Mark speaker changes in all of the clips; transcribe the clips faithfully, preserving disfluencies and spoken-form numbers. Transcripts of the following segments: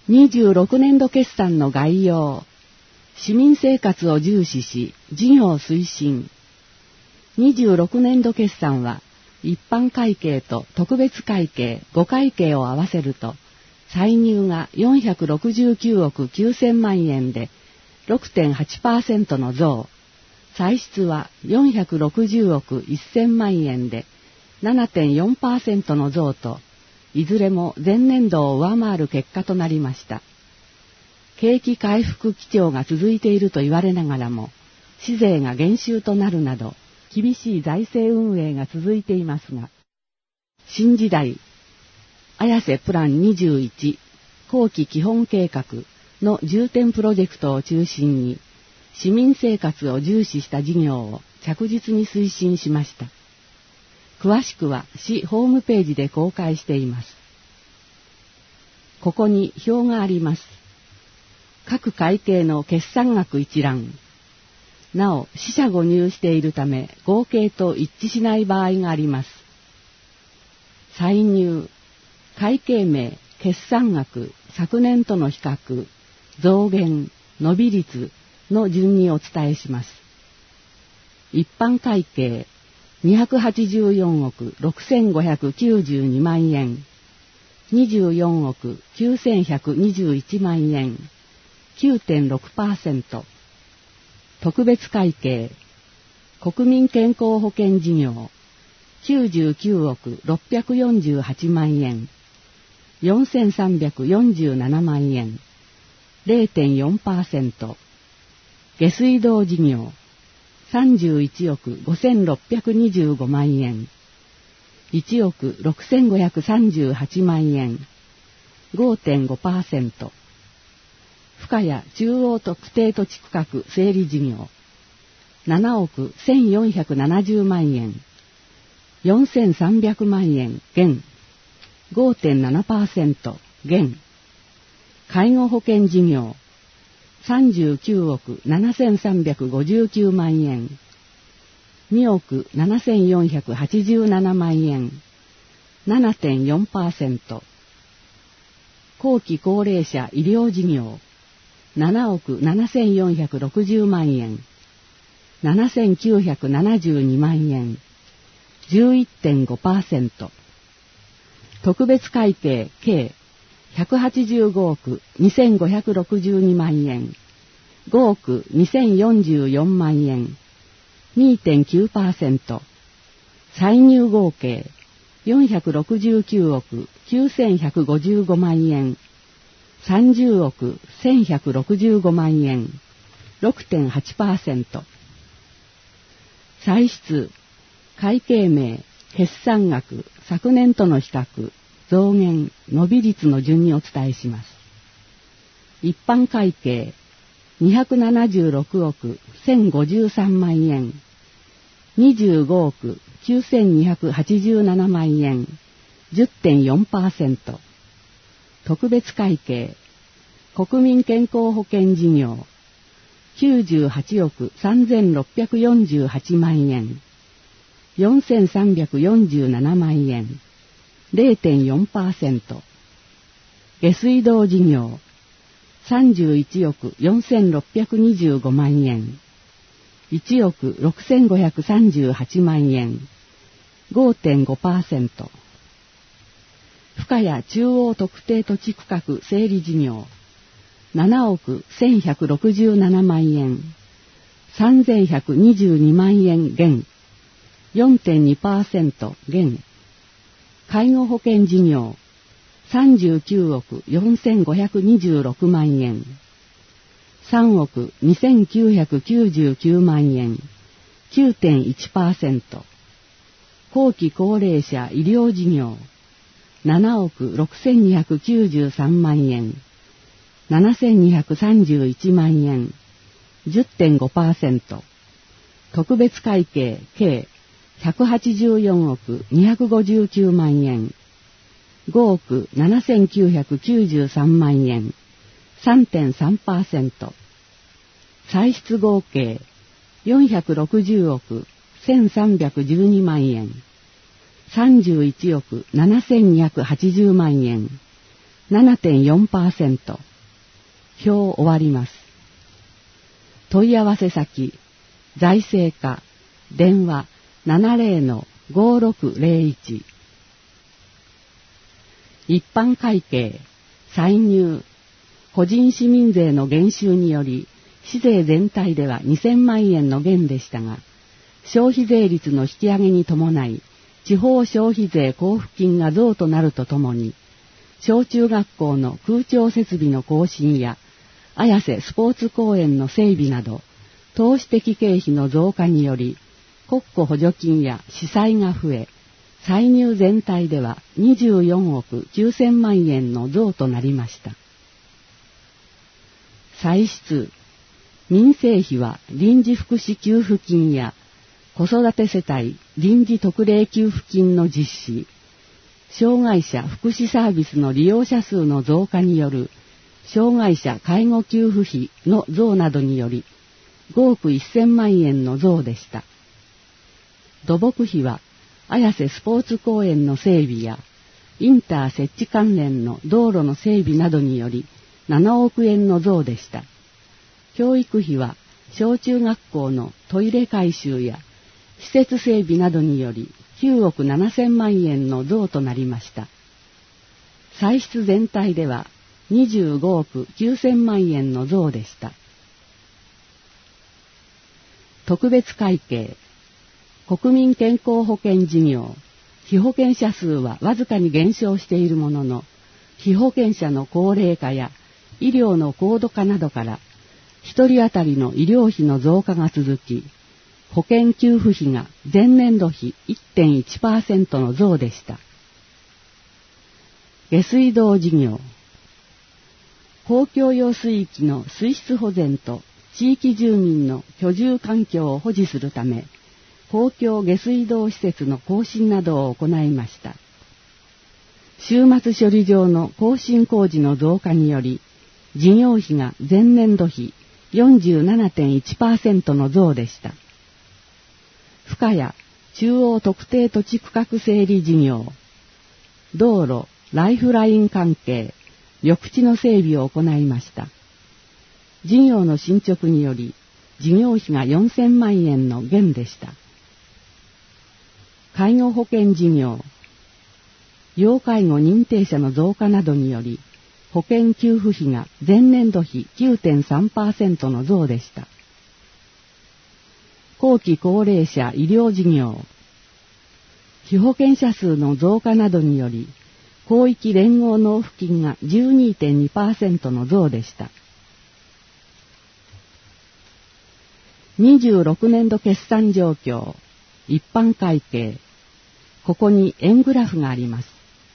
Speaker 1: にじゅうろくねんど決算の概要。市民生活を重視し、事業推進。にじゅうろくねんど決算は、一般会計と特別会計ご会計を合わせると、歳入がよんひゃくろくじゅうきゅうおくきゅうせんまんえんで ろくてんはちパーセント の増、歳出はよんひゃくろくじゅうおくせんまんえんで ななてんよんパーセント の増と、いずれも前年度を上回る結果となりました。景気回復基調が続いていると言われながらも、市税が減収となるなど、厳しい財政運営が続いていますが、新時代、綾瀬プランにじゅういち後期基本計画の重点プロジェクトを中心に、市民生活を重視した事業を着実に推進しました。詳しくは市ホームページで公開しています。ここに表があります。各会計の決算額一覧。なお、四捨五入しているため合計と一致しない場合があります。歳入、会計名、決算額、昨年との比較、増減、伸び率の順にお伝えします。一般会計、にひゃくはちじゅうよんおくろくせんごひゃくきゅうじゅうにまんえん、にじゅうよんおくきゅうせんひゃくにじゅういちまんえん、きゅうてんろくパーセント。特別会計、国民健康保険事業、きゅうじゅうきゅうおくろっぴゃくよんじゅうはちまんえん、よんせんさんびゃくよんじゅうななまんえん、れいてんよんパーセント。下水道事業、さんじゅういちおくごせんろっぴゃくにじゅうごまんえん、いちおくろくせんごひゃくさんじゅうはちまんえん、ごてんごパーセント。深谷中央特定土地区画整理事業、ななおくせんよんひゃくななじゅうまんえん、よんせんさんびゃくまんえん減、ごてんななパーセント 減。介護保険事業、さんじゅうきゅうおくななせんさんびゃくごじゅうきゅうまんえん、におくななせんよんひゃくはちじゅうななまんえん、ななてんよんパーセント。後期高齢者医療事業、ななおくななせんよんひゃくろくじゅうまんえん、ななせんきゅうひゃくななじゅうにまんえん、じゅういってんごパーセント。特別会計計ひゃくはちじゅうごおくにせんごひゃくろくじゅうにまんえん、ごおくにせんよんじゅうよんまんえん、にてんきゅうパーセント。歳入合計よんひゃくろくじゅうきゅうおくきゅうせんひゃくごじゅうごまんえん、さんじゅうおくせんひゃくろくじゅうごまんえん、ろくてんはちパーセント。歳出、会計名、決算額、昨年との比較、増減、伸び率の順にお伝えします。一般会計、にひゃくななじゅうろくおくせんごじゅうさんまんえん、にじゅうごおくきゅうせんにひゃくはちじゅうななまんえん、じゅってんよんパーセント。特別会計、国民健康保険事業、きゅうじゅうはちおくさんぜんろっぴゃくよんじゅうはちまんえん、よんせんさんびゃくよんじゅうななまんえん、れいてんよんパーセント。下水道事業、さんじゅういちおくよんせんろっぴゃくにじゅうごまんえん、いちおくろくせんごひゃくさんじゅうはちまんえん、ごてんごパーセント。深谷中央特定土地区画整理事業、ななおくせんひゃくろくじゅうななまんえん、さんぜんひゃくにじゅうにまんえん減、よんてんにパーセント 減。介護保険事業、さんじゅうきゅうおくよんせんごひゃくにじゅうろくまんえん、さんおくにせんきゅうひゃくきゅうじゅうきゅうまんえん、きゅうてんいちパーセント。後期高齢者医療事業、ななおくろくせんにひゃくきゅうじゅうさんまんえん、ななせんにひゃくさんじゅういちまんえん、じゅってんごパーセント。特別会計計ひゃくはちじゅうよんおくにひゃくごじゅうきゅうまんえん、ごおくななせんきゅうひゃくきゅうじゅうさんまんえん、さんてんさんパーセント。歳出合計よんひゃくろくじゅうおくせんさんびゃくじゅうにまんえん、さんじゅういちおくななせんにひゃくはちじゅうまんえん、 ななてんよんパーセント。表終わります。問い合わせ先、財政課、電話 ななゼロのごろくゼロいち。一般会計、歳入、個人市民税の減収により、市税全体ではにせんまんえんの減でしたが、消費税率の引き上げに伴い、地方消費税交付金が増となるとともに、小中学校の空調設備の更新や、綾瀬スポーツ公園の整備など、投資的経費の増加により、国庫補助金や市債が増え、歳入全体ではにじゅうよんおくきゅうせんまんえんの増となりました。歳出、民生費は臨時福祉給付金や子育て世帯臨時特例給付金の実施、障害者福祉サービスの利用者数の増加による障害者介護給付費の増などによりごおくせんまんえんの増でした。土木費は綾瀬スポーツ公園の整備やインター設置関連の道路の整備などによりななおくえんの増でした。教育費は小中学校のトイレ改修や施設整備などによりきゅうおくななせんまんえんの増となりました。歳出全体ではにじゅうごおくきゅうせんまんえんの増でした。特別会計、国民健康保険事業、被保険者数はわずかに減少しているものの、被保険者の高齢化や医療の高度化などから、一人当たりの医療費の増加が続き、保険給付費が前年度比 いってんいちパーセント の増でした。下水道事業、公共用水域の水質保全と地域住民の居住環境を保持するため、公共下水道施設の更新などを行いました。終末処理場の更新工事の増加により、事業費が前年度比 よんじゅうななてんいちパーセント の増でした。深谷中央特定土地区画整理事業、道路、ライフライン関係、緑地の整備を行いました。事業の進捗により、事業費がよんせんまんえんの減でした。介護保険事業、要介護認定者の増加などにより、保険給付費が前年度比 きゅうてんさんパーセント の増でした。後期高齢者医療事業、被保険者数の増加などにより、広域連合納付金が じゅうにてんにパーセント の増でした。にじゅうろくねんど決算状況、一般会計、ここに円グラフがあります。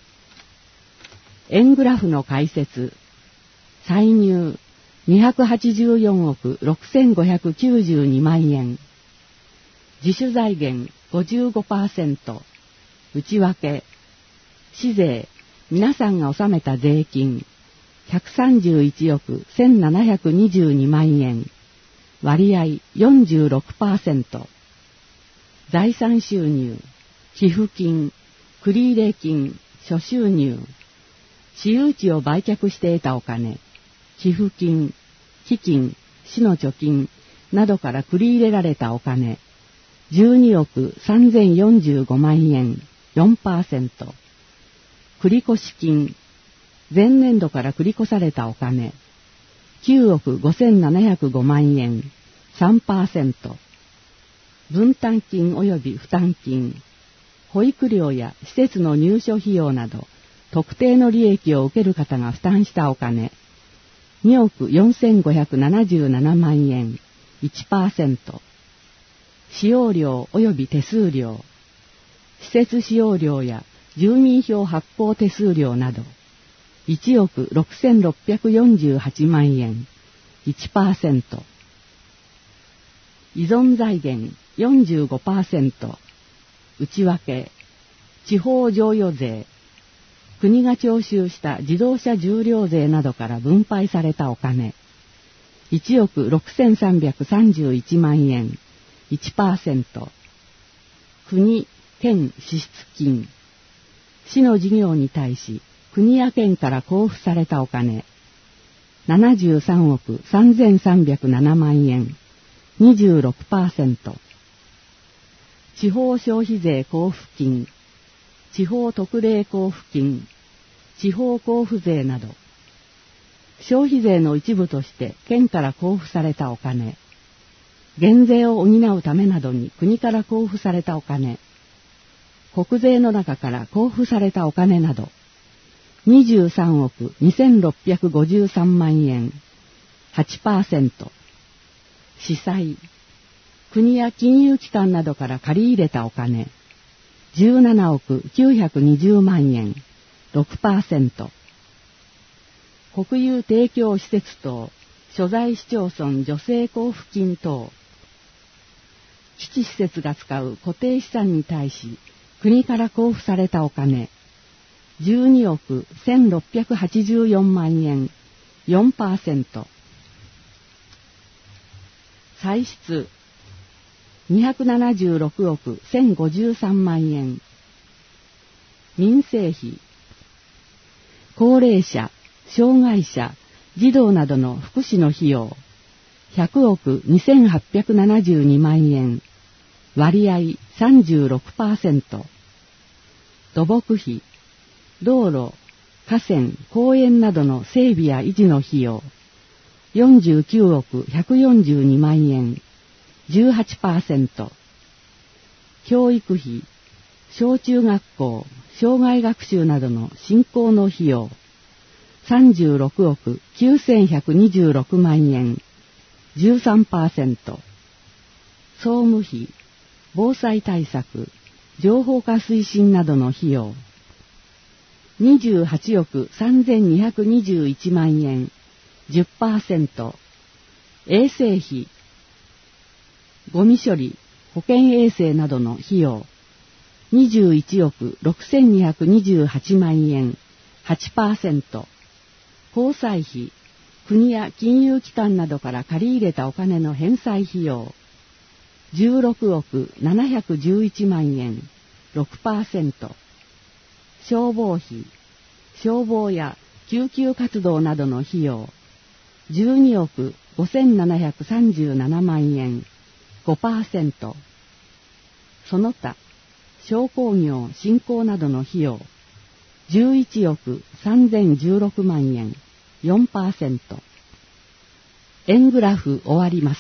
Speaker 1: 円グラフの解説、歳入にひゃくはちじゅうよんおくろくせんごひゃくきゅうじゅうにまんえん、自主財源 ごじゅうごパーセント、内訳、市税、皆さんが納めた税金、ひゃくさんじゅういちおくせんななひゃくにじゅうにまんえん、割合 よんじゅうろくパーセント、財産収入、寄付金、繰入金、諸収入、私有地を売却して得たお金、寄付金、基金、市の貯金などから繰り入れられたお金、じゅうにおくさんぜんよんじゅうごまんえん、よんパーセント、繰越金、前年度から繰り越されたお金、きゅうおくごせんななひゃくごまんえん、さんパーセント、分担金及び負担金、保育料や施設の入所費用など、特定の利益を受ける方が負担したお金、におくよんせんごひゃくななじゅうななまんえん、いちパーセント、使用料及び手数料、施設使用料や住民票発行手数料など、いちおくろくせんろっぴゃくよんじゅうはちまんえん、いちパーセント、依存財源 よんじゅうごパーセント、内訳、地方譲与税、国が徴収した自動車重量税などから分配されたお金、いちおくろくせんさんびゃくさんじゅういちまんえん、いちパーセント、国、県支出金、市の事業に対し国や県から交付されたお金ななじゅうさんおくさんぜんさんびゃくななまんえん にじゅうろくパーセント。地方消費税交付金、地方特例交付金、地方交付税など、消費税の一部として県から交付されたお金、減税を補うためなどに国から交付されたお金、国税の中から交付されたお金など、にじゅうさんおくにせんろっぴゃくごじゅうさんまんえん、はちパーセント。司債、国や金融機関などから借り入れたお金、じゅうななおくきゅうひゃくにじゅうまんえん、ろくパーセント。国有提供施設等、所在市町村助成交付金等、基地施設が使う固定資産に対し、国から交付されたお金、じゅうにおくせんろっぴゃくはちじゅうよんまんえん、よんパーセント。歳出、にひゃくななじゅうろくおくせんごじゅうさんまんえん。民生費、高齢者、障害者、児童などの福祉の費用、ひゃくおくにせんはっぴゃくななじゅうにまんえん。割合 さんじゅうろくパーセント。土木費、道路、河川、公園などの整備や維持の費用、よんじゅうきゅうおくひゃくよんじゅうにまんえん、じゅうはちパーセント。教育費、小中学校、障害学習などの振興の費用、さんじゅうろくおくきゅうせんひゃくにじゅうろくまんえん、じゅうさんパーセント。総務費、防災対策、情報化推進などの費用、にじゅうはちおくさんぜんにひゃくにじゅういちまんえん、じゅっパーセント。衛生費、ゴミ処理、保健衛生などの費用、にじゅういちおくろくせんにひゃくにじゅうはちまんえん、はちパーセント。交際費、国や金融機関などから借り入れたお金の返済費用、じゅうろくおくななひゃくじゅういちまんえん、ろくパーセント。消防費、消防や救急活動などの費用、じゅうにおくごせんななひゃくさんじゅうななまんえん、ごパーセント。その他、商工業振興などの費用、じゅういちおくさんぜんじゅうろくまんえん、よんパーセント。円グラフ終わります。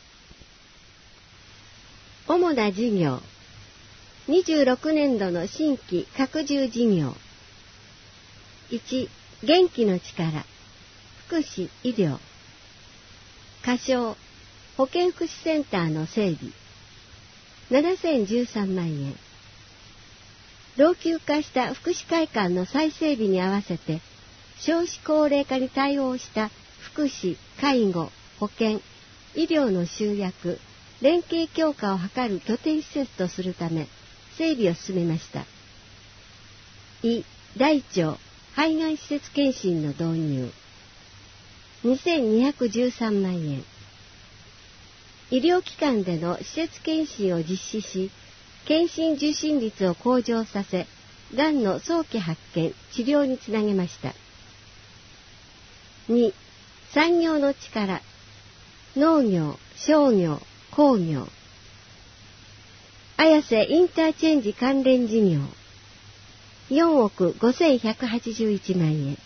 Speaker 2: 主な事業、にじゅうろくねんどの新規拡充事業。いち、元気の力、福祉医療。仮称、保健福祉センターの整備、ななせんじゅうさんまんえん。老朽化した福祉会館の再整備に合わせて、少子高齢化に対応した福祉、介護、保健、医療の集約、連携強化を図る拠点施設とするため、整備を進めました。い、大腸、肺がん施設検診の導入、にせんにひゃくじゅうさんまんえん。医療機関での施設検診を実施し、検診受診率を向上させ、がんの早期発見、治療につなげました。に、産業の力、農業、商業、工業。綾瀬インターチェンジ関連事業、よんおくごせんひゃくはちじゅういちまんえん。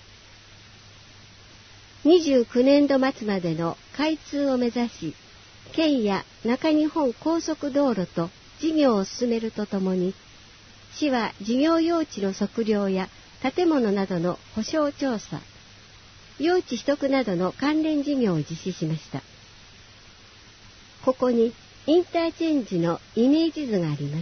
Speaker 2: にじゅうきゅうねんど末までの開通を目指し、県や中日本高速道路と事業を進めるとともに、市は事業用地の測量や建物などの保証調査、用地取得などの関連事業を実施しました。ここにインターチェンジのイメージ図があります。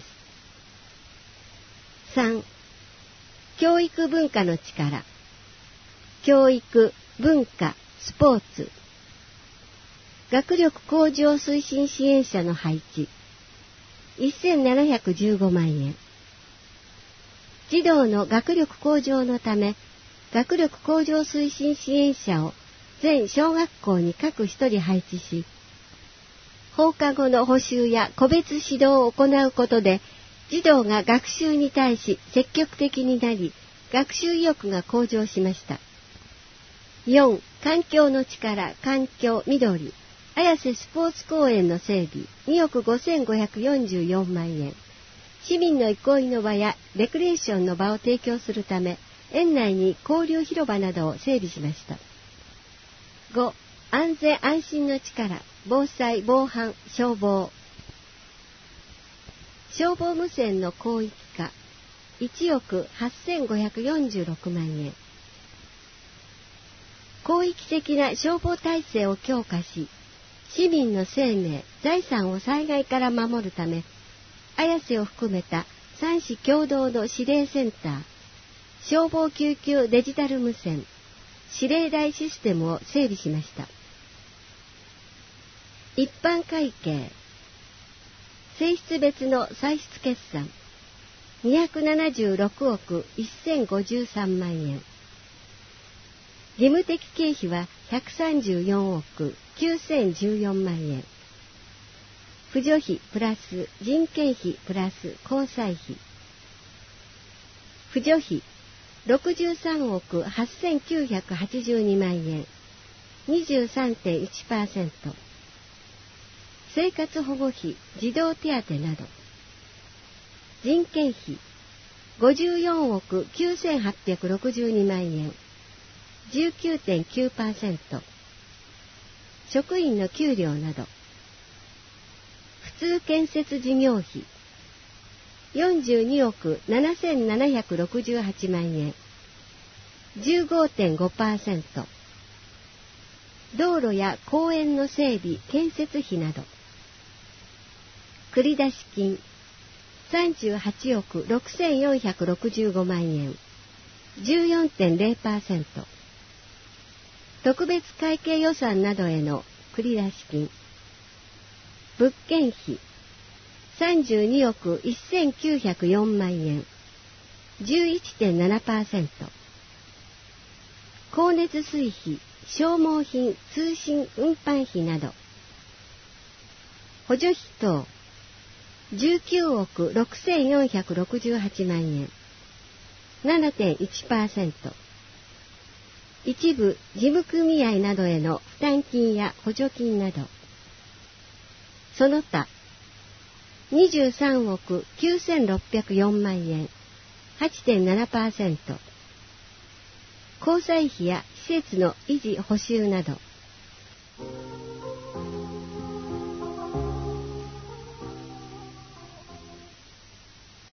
Speaker 2: さん、教育文化の力、教育、文化、スポーツ。学力向上推進支援者の配置、せんななひゃくじゅうごまんえん。児童の学力向上のため、学力向上推進支援者を全小学校に各一人配置し、放課後の補習や個別指導を行うことで、児童が学習に対し積極的になり、 学習意欲が向上しました。よん、環境の力、環境、緑、綾瀬スポーツ公園の整備、におくごせんごひゃくよんじゅうよんまんえん。市民の憩いの場やレクリエーションの場を提供するため、園内に交流広場などを整備しました。ご、安全安心の力、防災、防犯、消防。消防無線の広域化、いちおくはっせんごひゃくよんじゅうろくまんえん。広域的な消防体制を強化し、市民の生命、財産を災害から守るため、綾瀬を含めた三市共同の指令センター、消防救急デジタル無線、指令台システムを整備しました。一般会計、性質別の歳出決算、にひゃくななじゅうろくおくせんごじゅうさんまんえん。義務的経費はひゃくさんじゅうよんおくきゅうせんじゅうよんまんえん。扶助費プラス人件費プラス交際費。扶助費ろくじゅうさんおくはっせんきゅうひゃくはちじゅうにまんえん。にじゅうさんてんいちパーセント。生活保護費、児童手当など。人件費ごじゅうよんおくきゅうせんはっぴゃくろくじゅうにまんえん。じゅうきゅうてんきゅうパーセント。職員の給料など。普通建設事業費よんじゅうにおくななせんななひゃくろくじゅうはちまんえん。じゅうごてんごパーセント。道路や公園の整備建設費など。繰出金さんじゅうはちおくろくせんよんひゃくろくじゅうごまんえん。じゅうよんてんれいパーセント。特別会計予算などへの繰出金。物件費さんじゅうにおくせんきゅうひゃくよんまんえん。じゅういちてんななパーセント。光熱水費、消耗品、通信運搬費など。補助費等じゅうきゅうおくろくせんよんひゃくろくじゅうはちまんえん。ななてんいちパーセント。一部事務組合などへの負担金や補助金など。その他にじゅうさんおくきゅうせんろっぴゃくよんまんえん。はちてんななパーセント。交際費や施設の維持補修など。